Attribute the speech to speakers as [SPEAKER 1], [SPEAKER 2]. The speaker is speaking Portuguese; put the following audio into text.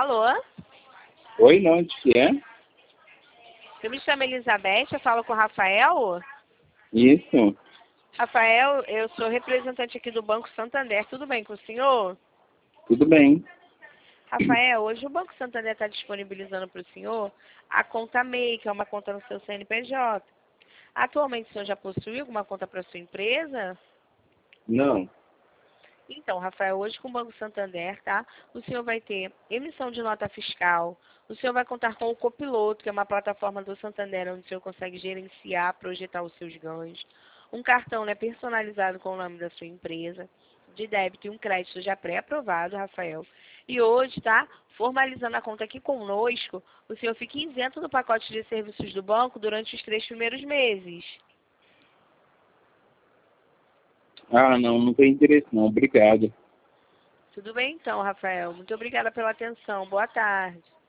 [SPEAKER 1] Alô?
[SPEAKER 2] Oi, não, de que é?
[SPEAKER 1] Eu me chamo Elizabeth, eu falo com o Rafael.
[SPEAKER 2] Isso,
[SPEAKER 1] Rafael, eu sou representante aqui do Banco Santander. Tudo bem com o senhor?
[SPEAKER 2] tudo bem.
[SPEAKER 1] Rafael, hoje o Banco Santander está disponibilizando para o senhor a conta MEI, que é uma conta no seu CNPJ. Atualmente o senhor já possui alguma conta para sua empresa?
[SPEAKER 2] Não,
[SPEAKER 1] Então, Rafael, hoje com o Banco Santander, tá? O senhor vai ter emissão de nota fiscal, o senhor vai contar com o Copiloto, que é uma plataforma do Santander, onde o senhor consegue gerenciar, projetar os seus ganhos. Um cartão, né, personalizado com o nome da sua empresa, de débito e um crédito já pré-aprovado, Rafael. E hoje, tá? Formalizando a conta aqui conosco, o senhor fica isento do pacote de serviços do banco durante os 3 primeiros meses.
[SPEAKER 2] não tem interesse não, obrigado.
[SPEAKER 1] Tudo bem então, Rafael? Muito obrigada pela atenção. Boa tarde.